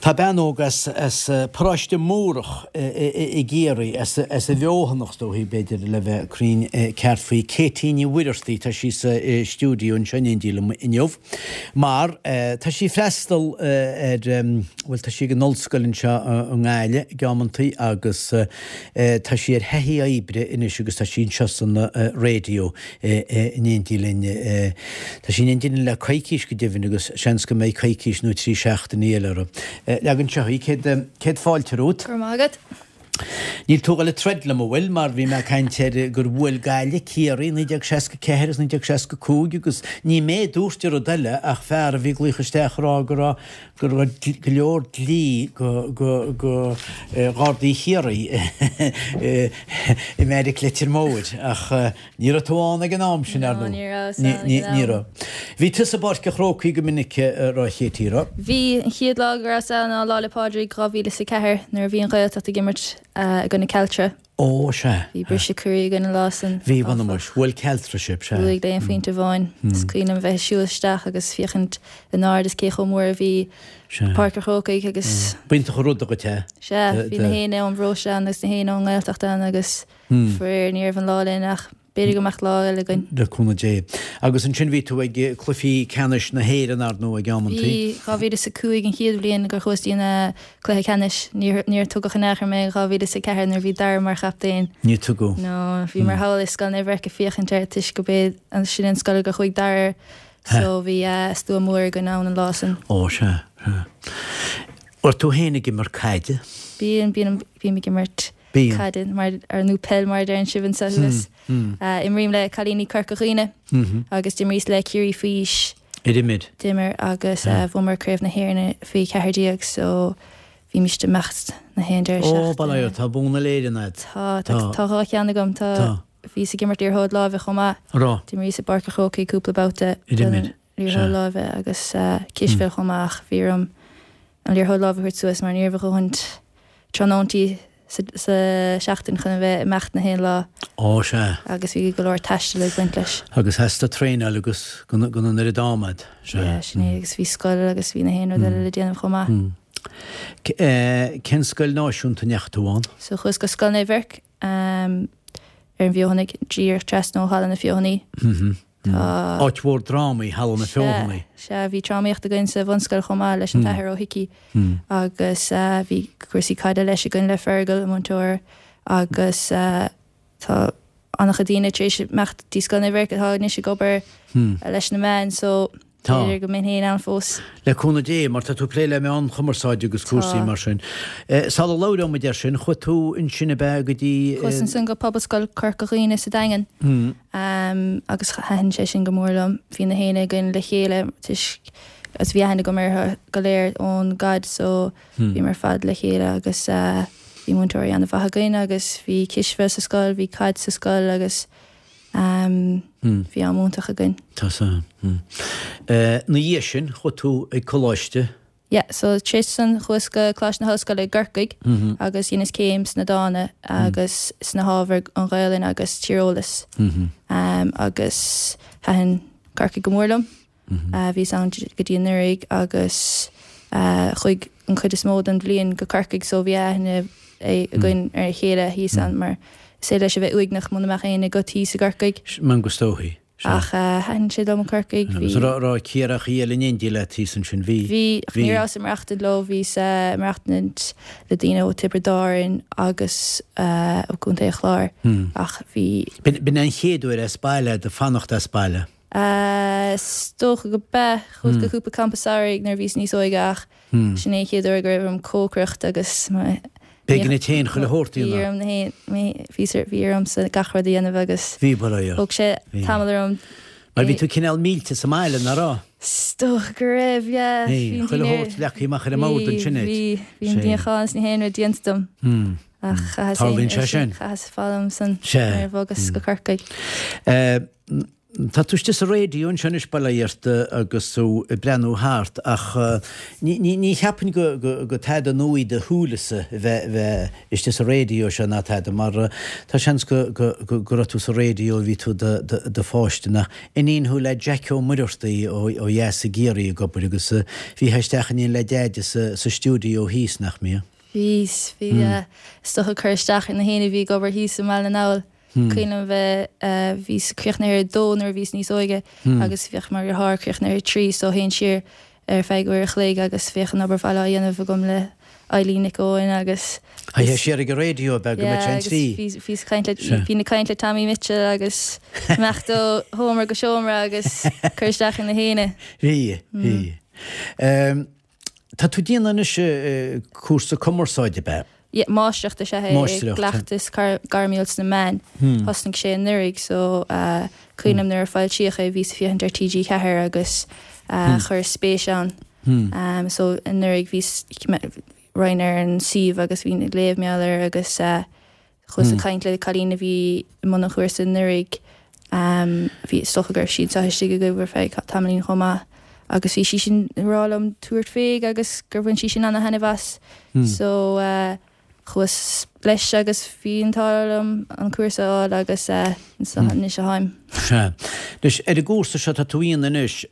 Tá benóg as próiste múrach I géirí as a bheohannachstó hí beidir le bheith crín ceartfaí cétíine widerstí tá sí sa stúdiún seaníndílam inniuh. Mar tá sí freistal bhfuil tá sí an nolscoilinn seo an gáile gamantaí agus tá sí heithí a ibre inis agus tá sí seo san radio inéndílinn tá sí inéndílinn le caicís go dibhinn agus seans go méid caicís nó trí seachta nílar. Legan seoí céad fáilte rút. Agad. Níl tóga le tredla mo bhfuil mar bhí me caintear gur bhfuil gaile céirí 1964 1965 agus ní mé dúirtear ó duile ach fear a bhí gluchaisteach rá gur leor lí go gádaí chéirí I méidir clétir móid ach níor a tóána an am sin ar níra. Bhí tus a barca chrócaí go minic rá chétíra. Bhí an chiad lágur as an lála pádra grábhíle sa ceair nar bhí an ghailta a gimmert gona celtre. Ó se. Bhí brise curí gona lásan. Bhí bhana mar bhfuil celtra sib se. Bhfuil déon faointe bháin. Scuoinm bheith siúisteach agus fichant an áard is cécho mór a bhí Parker Hócaigh agus... Bínta chu rúda go te. Se, bhí na héine an bhróseán agus na héine an gghailteachtain agus fuir níor an lálainn ach beidir go meach lá eile gainn. De cúna dé. Agus an sin ví tú ag clufií canis na héir an ardnú ag gamantaí. Bhí gábhíide sa cuaig an chiad bliain gur chóistíí na cluthe canis níor tugach an éair mé gábhíide sa ceair nar bhí dar mar chaptaín. Ní tú go. No, bhí mar háil is gan éhhar go fiochan teir tuis go béad an sin an scoil go chuig dar so bhí stú mór go ná an lásan. Ó se. Or tú hénig mar caide? Bí mi gimmert caidin mar ar nú pell mar ar an sivan salas. Im rím le chalíní carcachíine agus dim rís le curí fís Idimid. dimmer agus bhmar craibh na héirna fí cehardíag so bhí miste mecht na héidir se. Ó balir tá búna léidirna. Tá cheanna gom tá bhí sa gimmert ar hód lábh chumá. Rá. Dim rís a barca chócaí cúpla báta. Idimid. Líor hód lábh agus císfeil chumach bhírum an líor hód lábh chuirt suas mar níor bh chuint tróntaí sa seachtain chuna bheith mecht na hén lá. Ó se. Agus bhí go leir taiste le buint leis. Agus heasta tréine agus gona ar a dámad. Sinné agus bhí scoil agus bhí na héanú le déanamh chumá. Cén scoil náisiúnta neachtaháin? So chus go scoil na bhirc ar an bhíohannig dír tres nó hallan na fiúhannaí. Áithmhór drámaí hallan na fiúhannaí. Se bhí trámaíocht a gin sa bhanscoil chumá leis an taithir ó hici agus bhí cuasaí caiide leis a gin le fergal am múir agus tá annach a dtíine trééis mecht tí scoil na bhirc atá ní sé gobar leis na man so idir go min héana an fós. Leúna dé mar tá tú pléile me an chumarsáide agus cuasaí mar sin. Sá lá me deir sin chu tú in sinna be go dtí Chus san go poblscoil carcachíine sa dagan agus hen sé sin go mórlam hí na héine gon le chéile tuis as bhí hena go mar go léir ón gad so bhí mar fad le chéile agus bhí mútóirí anna bhatha agus bhí cisfeh sa scoil, bhí caid sa scoil agus bhí an múntaach a gin. Tá na dhé sin chu tú ag choláiste? Yeah, so Tristan chus go chlás na hoscoil le gurcaig agus dhéananas céims na dána agus sna hábhar an ghailinn agus tíreolalas agus hain carcaig go mórlam bhí an go dtí nurig agus chuig an chud is mód an bblion go carcaig so bhí aithne é gin ar chéile hí an mar sé leis a bheith uignach muna meach éine go tí sa gurcaig. Man go stóthaí. Ach hain sé dom carcaig. Rá céarach íile néndí le tí san sin bhí. Bhí níorás marachtain lo bhí marachtant le daine ó Tiberdáin agus ó gúnta chláir ach bhí... Bin an chéadúir a spáile de fannacht a spáile? Stocha go be chud go cúpa campasáigh nar bhís níos óigeach sinné chéadúir go raibh an cócrocht agus Begin na téin chu le hórtaí Bhíarm na hé bhíarm sa gachradí ana bhegus. Bhí bailile. Og sé tamalarm. Mar bhí tú cinál mílte sa máile na rá? Stoch go raibh, yeah. Chu le hórt lechaí mach ar mód an sinnéid. Bhí an díochás ní héanú dienstam. Tarlín sé sin? Chas fálam san sé bógus go carcaig. Tá túiste a réún se is bailíirta agus sú brenn háart ach ní cheapan go tead an nuí de thuúlasa bheith iste a réo se ná teide, mar tá sean go tú a réo ví tú de fáistena. Iníon thu le Jackó muirtaí ó dhéas a géirí gopur agus hí heisteachan íon le déide sa stúdio híos nach mí. Vís hí stocha chuirteach in na héana bhí gobar hí sa me an áil. Cuoinm bheith vís cruchnair dónar vís níos óige agus bhíoch mar th cruchnair trí so hén siir feigúir chléig agus féchan aber fáil dhéanamh gom le Eileen Nicóin agus hé sé go réo be go trí. Vís hína caiint le Tammy Mitchell agus mechtó Homer go seomra agus chuirteach in na héine. Hí. Tá tú díana is cuasa commerceáide be. Máisteachta sé gleachtas garmiúils na man hosnig sé nurig so cuiinem nuair fáil tíocha vís fihantar TG cethir agus chur spéis an so in nurig vís Reiner an sih agus hí léh meallir agus chus a caiint le chalína bhí mna chuir san nurig hí stochagur siad sa heiste go gobar fé tamlín chomá agus hí si sin rálam túirt féig agus gurbhann si sin anna hena bhas so chus leis agus fiontálam an cuasaáil agus ní se haim. Dus a gústa se tatuíon inis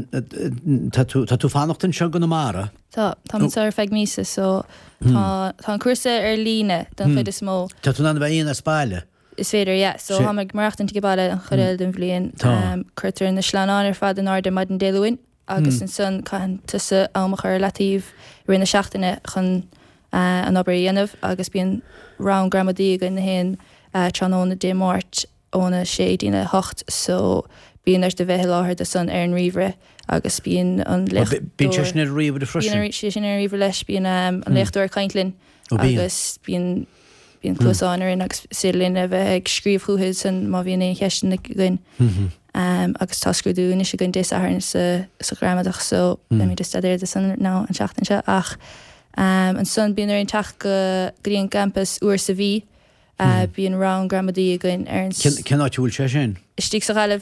tá tú fannachtain se go na mara? Tá ar feig mísa so tá an cuasa ar líne den chuid is mó. Tá tú an bheith a spáile? Is féidir, so ha meg marachtain go bailile an choréil den bblion chuirtar na sláán ar fad an áda maid an déúin agus an sun caian tusa amach ar latíh rinne seachtainine chun an obair dhéanamh agus bíon rán gramadí go na hen tróna dé mát óna sé dína hocht so bíon ar de bheith láthir de san ar an riomhre agus bíon an lecht Bíon sin ar riomh de freisin? Bíon sin ar riomh leis bíon an lechtúir caiintlinn agus bíon clúsáinar in agus silinn a bheith ag scríomh chuúthe san má bhíon é cheistin na gin agus tascrúdún is a gon déis athar sa gramadach so mí de stadéir de san ná an seachtain se ach an son bíon ar an teach go gríon campus uair sa bhí bíon rán gramadí goin ar an Cenáitiúil sé sin? Istí sa gaibh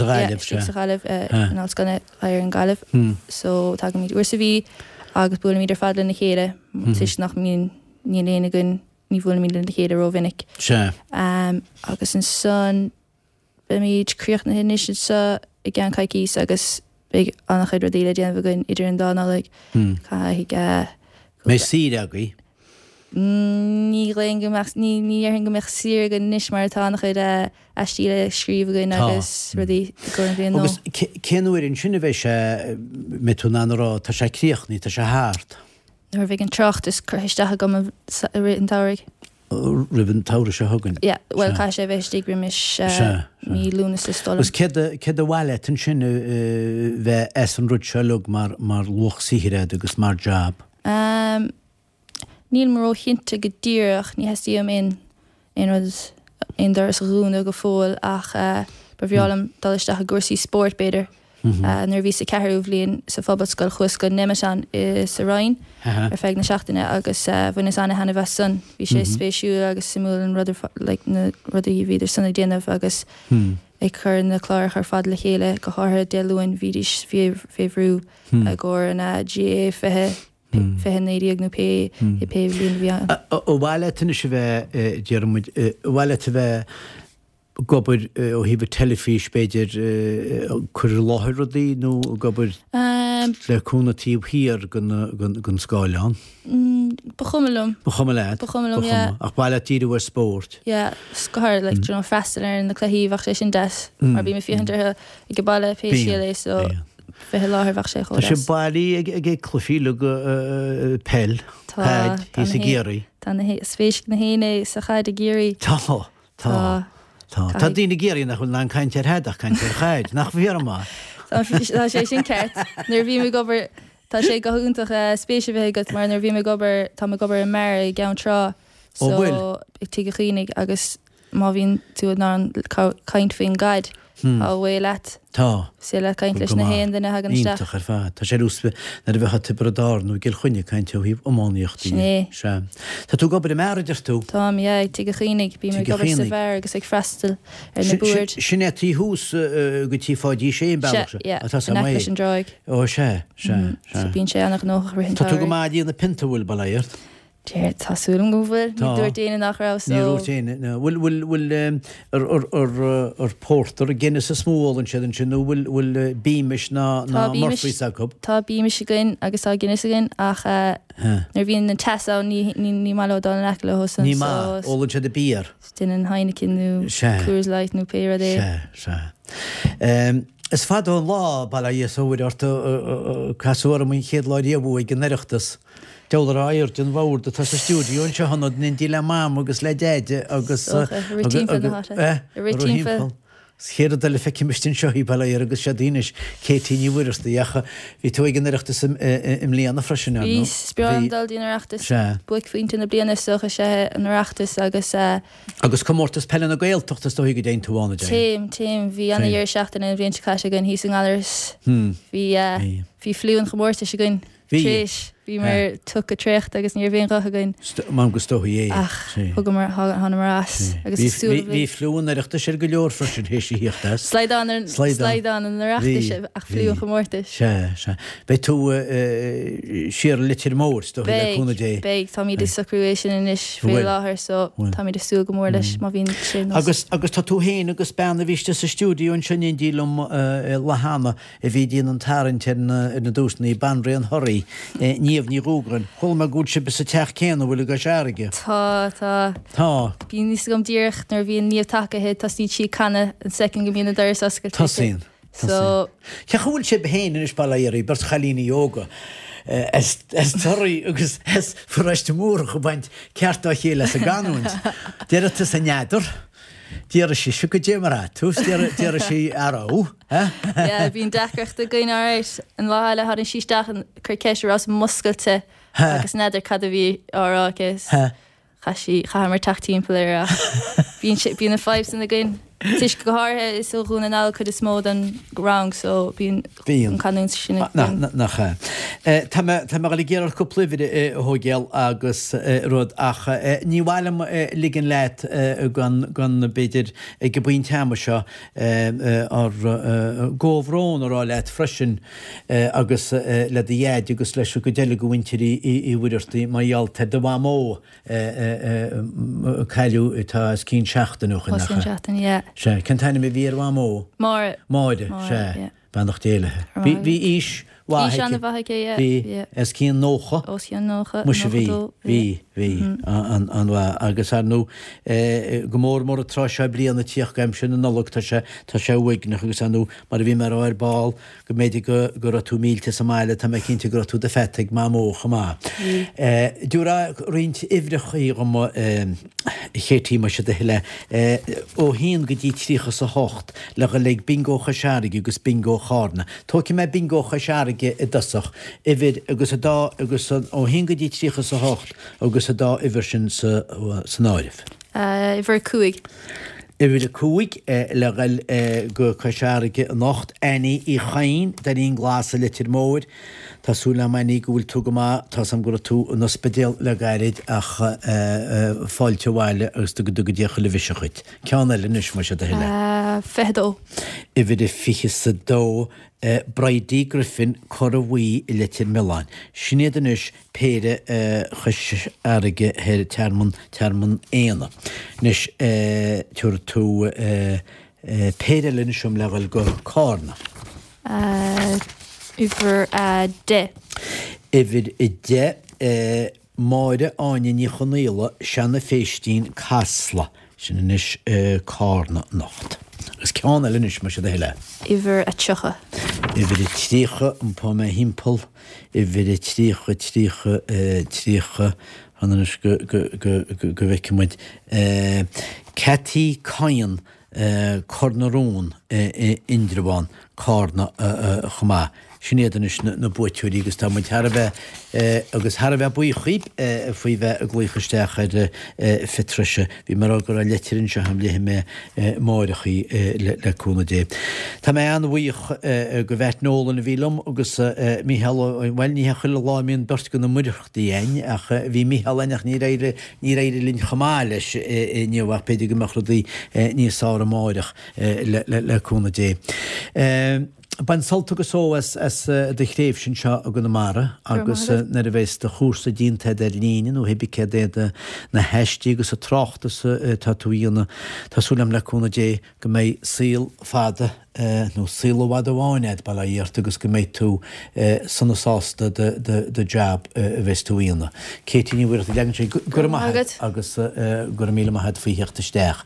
an áil ganna ar an gaibh so tá go míad uair sa bhí agus bula míidir fadla na chéile tuis nach ní léana gon ní bhfuil mí na chéile ó vinnic agus an son be míid críoch na hinis sa i gan caiicís agus big annach chuid rodíile déanamh goin idir an dána cai mé sír agaí? Ní ar an gombeach sir go níos mar tánach chuid tíle scríomhgain agus rudí go an bhíon nó. Agus céanúir in sinna bheith sé me tú anrá tá sé críochní tá sé háart? Nuair bhíh an trocht is chuisteach go an táraigh. Ribbon tára se thugann? Well cai sé bheith stigrimis ní lúnas is stolam. Gus cé a bhile an sinna bheith es an rud selug mar luch sihiréad agus mar job? Níl mar ó chinnte go ddíireach ní heistí am in dar is rúna go fóil ach ba bhreálam dalisteach a gúsaí sport beidir nuair bhí sa ceithú bblion sa fphobal chus go Nemesan sa Rhein ar feig na seachtaine agus bhain is anna hena bheith sun bhí sé spéisiú agus simú an rudaí bhíidir sanna déanamh agus ag chur na chláir ar fad le chéile go háthir déúin bhídís féhrú a ggur an GA fehénéíag nó pe i pe bblion bhí. ó bhile tuine se bheith dearmid bhile a bheith gobar ó híh telefís beidir chur láthir rodí nó gobar leúnatíomh hir gon sáileán? Ba chumalum. Ba chumalad? Ba chumalum, yeah. Ach bhile tíadh sport? Yeah, scoir le tron freistal ar na chluíomhach sé sin des mar bí me fihantarthe i go bailile péisiile so fé láthirhah sé cho. Tá sé bailí ag clufiíle go pell hí sa géirí? Tá spéis na héine sa chaid a géirí. Tá dtína géirí nach chun ná caiintear headach caiintear chaid nach bhíar má. Tá sé sin ceart nuair bhí me gobar tá sé go húntaach spéisi bheith go mar nuair bhí me gobar tá me gobar mar i gceann trá so ag tí go chinig agus má bhín tú ná caiint féin gaid á bhfuileat. Tá. sé le caiint leis na héan duna hagan isteach. Ítach ar fad. Tá sé úspa na bheitcha tibredáirnú gil chuine caiinte ó híh ómáíochttaí. Se. Tá tú gobar meidir tú? Tá tu go chinig bí mar gobar sa bhar agus ag freistal ar na búir. Sinné tí hús go tí fáidí sé bailise. Leis an dráig. Ó sé. Bín sé annach nóch rin. Tá tú go má díonna pintahfuil bailairt? Déir tásúlam go bhfuil ní dúir déine nachrá bhfuil ar pórtar a ggéine sa smólan sé an sinú bhfuil bíimeis ná marfaí sacb. Tá bíimeis gin agus á gine gin ach nar bhíon an teá ní má dá le le hosan. Ní má ólann sé de bíar. Tin an Heinecinú cuas leit nó péra é. Is fad an lá bailile dhéóir orta casúar mún chéad láidíabú ag gnéireachtas. Teolar áirt an bhir tá sa stúdíún se hanad nintí le mám agus le déide agus chéad le feicimistin seoí bailile agus sé daois cétíí bhuiirsta dhecha hí tú gnéireachtas im líana freisin. Bhís speandal díanareachtas buic faointe na bliana socha sé anreachtas agus agus commórtas pelle na gailtochttas do go déon túhána. Téim hí anna dhéar seachtain in bhíon caiise gan hí an alles hí fliúan gomórta se gon tréis. Bhí mar tu a trécht agus níor bhéon gacha gain. Má go stoí é. Thugam mar hána marrás. Bhí fluúin areachta sé go leor freisin hééis híochttas. Sleidan an reachta ach fliúan gomórtas. Se. Bei tú siar litir mór sto leúna dé. Beig tá míad sacruation in is fé láthair so tá míad sú go mór leis má bhín sin. Agus tá tú héin agus benna bhíiste sa stúdíún sin dílum lehanana a bhí díon an tarintir na dúsna í banraí an thoirí. Níomh ní rúgran, chul me gúd se be sa teach céanna bhfuil go seaige. Tá. Bí níos gom díocht nar bhíon níomh takehead tá sí si canna an second go bhíonna dar oscar. Tá sin. So ce chuil sé behéin is bailairí bar chalíní yoga. Es torí agus es forreiste mór go baint ceart á chéile a ganúint. Déire sa neidir. Díar sí si go démarrá tús díar sí ará. Bhín decreacht a gine áir an láile had an síisteach an chu ceisiú as muscailte agus neidir cad a bhí árágus chamar tatíín pléire. Bhín na 5 san a gin. Tuis go háthe is óún an áil chud is mód an rang so bhíon canún sinna nach. Tá le géar cupplavid thugéal agus rud ach ní bhhailm ligan leit gan beidir go buon teama seo ar ggóhrón ará leit freisin agus le dhéad agus leis go déile go bhaintirí í bhuiirtaí maiall te do bhá mó caiú tá cín seachtainach nach. Se cantainna mé bhíar bhá mó? Máide sé bannach déalathe. Bhí ís bhí es cían nócha mu sé bhí an agus ar nó go mór a trá se blianana tíoch gaim sin nolog tá sé bhuiignach agus anú mar a bhí mar áir báil go méidir go tú mílte sa máile tá mé cinnte go tú de fetig má mócha má. Dúra rint ihrechaí go chétí mar se de heile ó híon go dtí trícha sa hocht le go le bingócha seaige agus bingó chána. Tóci mé bingócha seaige i dasach i bhid agus dá agus ó híon go dtí trícha sa hocht agus a dá ihar sin sa náirih. Ihar cuaig. Ihar cuaig le gail go chuiseige nacht aine í chain den íon glas a litir móid Tásúla mai ní gúil tú go má tá sam gur tú an ospedéal le gairid ach fáilte bhile agus do go ddíocha le bhise chuid. Ceanna le nuis mar se de heile. Fedó. I bhid fiche sa dó Brady Griffin chorahui i litir Milan. Sinnéad anus péire chus aige her termon éana. Nis tuair tú péire linnisiom legail go cárna. Über de. Ifid I de máide áine ní chonéile sena féistín casla sin inis cárna nacht. Gus ceanna linis mar se de heile. Iver a tucha. Iver I trícha an pá me himpel, iver I trícha hanis go bhicimuid. Catí Cain Cornarón Indribán cárna chumá. sinnéanis na buúí agus tá muid agus Harbheith buí chuip faoi bheith a glúchaisteach de fitrise bhí mar gur a letirinn se ham léthe mé máirichaí leúna dé. Tá mé an bhuioch go bheith nólan a bhílam agus bhfuil ní chuile láimíonn bert go na muireachtaí ein ach bhí míhallach ní réidir lín chamáiles níomhah peidir go meachradí níos sára máireach leúna dé. Ban solta go só as de chréibh sin seo a go na mara agus na a bhééis de chúsa dínta ar líine ó hebicé na heistí agus a trochttas tatúíanana Tásúlam leúna dé go méid síl fada nó sílhhad amháinead bail íart agus go méid tú sanna sásta de jab a bheits túíanana. Cétíní bhuiir legan sé gur agus gur míle maithe faoíochtta steach.